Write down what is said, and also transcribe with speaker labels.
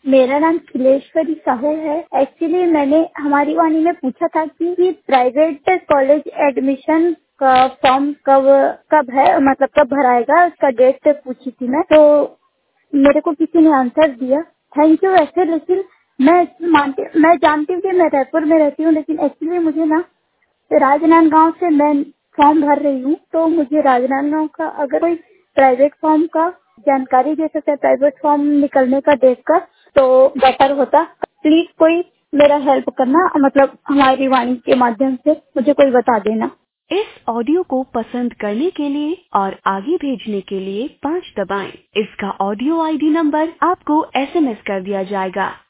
Speaker 1: मेरा नाम खिलेश्वरी साहू है। एक्चुअली मैंने हमारी वाणी में पूछा था कि प्राइवेट कॉलेज एडमिशन का फॉर्म कब है, मतलब कब भराएगा, उसका डेट पूछी थी मैं। तो मेरे को किसी ने आंसर दिया, थैंक यू। वैसे लेकिन मैं जानती हूँ कि मैं रायपुर में रहती हूँ, लेकिन एक्चुअली मुझे ना राजनांदगांव से मैं फॉर्म भर रही हूँ। तो मुझे राजनांदगांव का अगर कोई प्राइवेट फॉर्म का जानकारी दे सकता है, प्राइवेट फॉर्म निकलने का डेट का, तो बेटर होता। प्लीज कोई मेरा हेल्प करना, मतलब हमारी वाणी के माध्यम से मुझे कोई बता देना। इस ऑडियो को पसंद करने के लिए और आगे भेजने के लिए 5 दबाएं। इसका ऑडियो आईडी नंबर आपको SMS कर दिया जाएगा।